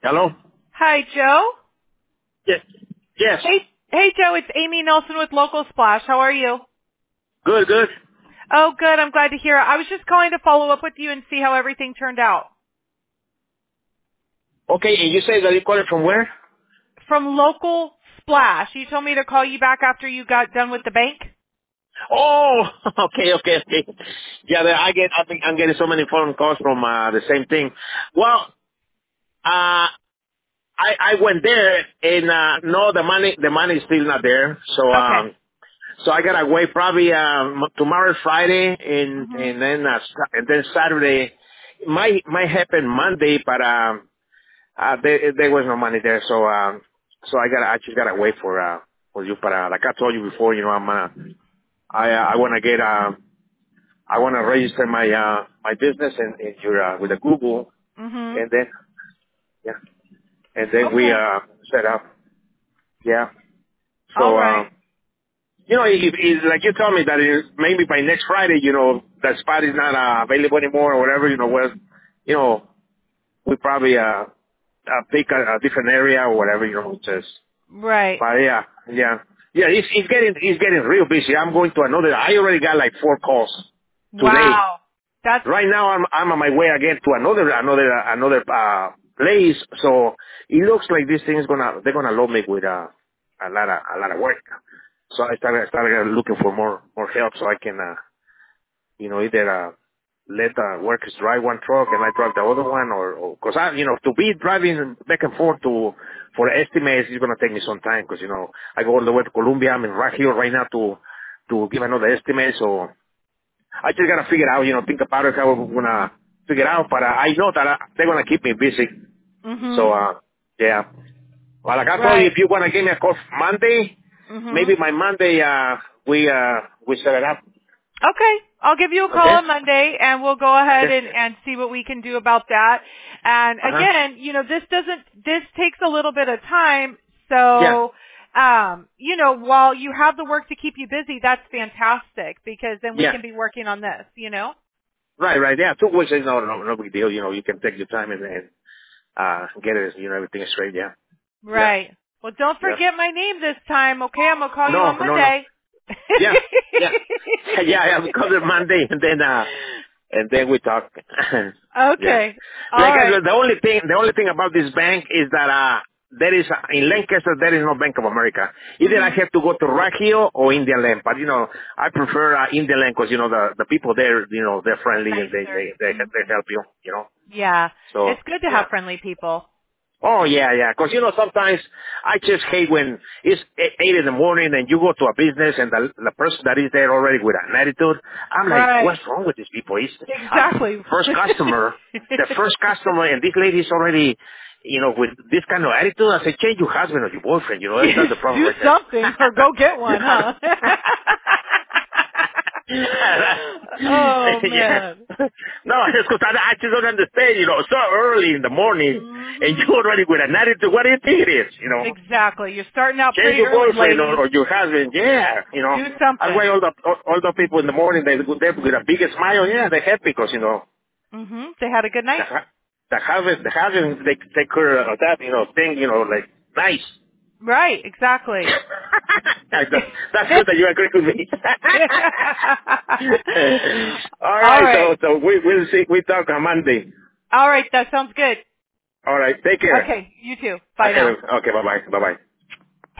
Hello? Hi, Joe. Yes. Yes. Hey, Joe. It's Amy Nelson with Local Splash. How are you? Good, good. Oh, good. I'm glad to hear it. I was just calling to follow up with you and see how everything turned out. Okay, and you say that you call it from where? From Local Splash. You told me to call you back after you got done with the bank? Oh, okay. Yeah, I think I'm getting so many phone calls from the same thing. Well, I went there and no, the money is still not there. Okay. So I gotta wait probably tomorrow is Friday Mhm. and then Saturday. Might happen Monday, but there was no money there. So I just gotta wait for you. But like I told you before, you know, I wanna get I wanna register my business in your with the Google, Mhm. and then yeah, and then we Okay. set up. Yeah. All So, right. you know, if like you told me that maybe by next Friday, you know, that spot is not available anymore or whatever, you know, well, you know, we probably pick a different area or whatever, you know, just. Right. But yeah, it's getting real busy. I'm going to another. I already got like 4 calls today. Wow. That's Right now, I'm on my way again to another place. So it looks like this thing is they're gonna load me with a lot of work. So I started looking for more help so I can you know, either let workers drive one truck and I drive the other one, or because I, you know, to be driving back and forth for estimates is gonna take me some time because, you know, I go all the way to Columbia. I'm in right here right now to give another estimate. So I just gotta figure out, you know, think about it how we're gonna figure out. But I know that they're gonna keep me busy. So Mhm. yeah. Well, like I told you, if Right. you wanna give me a call Monday, Mhm. maybe by Monday we set it up. Okay. I'll give you a call Okay. on Monday and we'll go ahead Okay. and see what we can do about that. And Uh huh. again, you know, this takes a little bit of time. Yeah. So, you know, while you have the work to keep you busy, that's fantastic because then we Yeah. can be working on this, you know? Right. Yeah. 2 weeks is no big deal. You know, you can take your time and get it, you know, everything straight. Yeah. Yeah. Right. Well, don't Yeah. forget my name this time, okay? I'm going to call you on No. Monday. Yeah. Yeah. Yeah. Because of Monday and then we talk. Yeah. Okay. All Like right. the only thing about this bank is that there is in Lancaster there is no Bank of America. Either I Mhm. have to go to Regio or Indian Land, but you know I prefer Indian Land because you know the people there, you know, they're friendly and Nicer. they Mhm. help you, you know. Yeah. So It's good to yeah. have friendly people. Oh yeah. Because you know sometimes I just hate when it's 8 in the morning and you go to a business and the person that is there already with an attitude. I'm like, what's Right. wrong with these people? It's Exactly. the first customer, and this lady is already, you know, with this kind of attitude. I say, change your husband or your boyfriend. You know, that's the problem Do right there. something or go get one, huh? Oh Yeah. man. No, it's because I just don't understand, you know, so early in the morning, and you Mhm. already with an attitude. What do you think it is, you know? Exactly. You're starting out Change pretty your early, boyfriend ladies. or your husband, yeah, you know. Do That's why something. all the people in the morning, they go there with a big smile, yeah, they're happy because, you know, Mhm. They had a good the, night. hu- the husband, they take care of that, you know, thing, you know, like, nice. Right. Exactly. That's good that you agree with me. All All right, right. so we'll see, we talk on Monday. All right. That sounds good. All right, take care. Okay. You too. Bye now. Okay, bye-bye, bye-bye.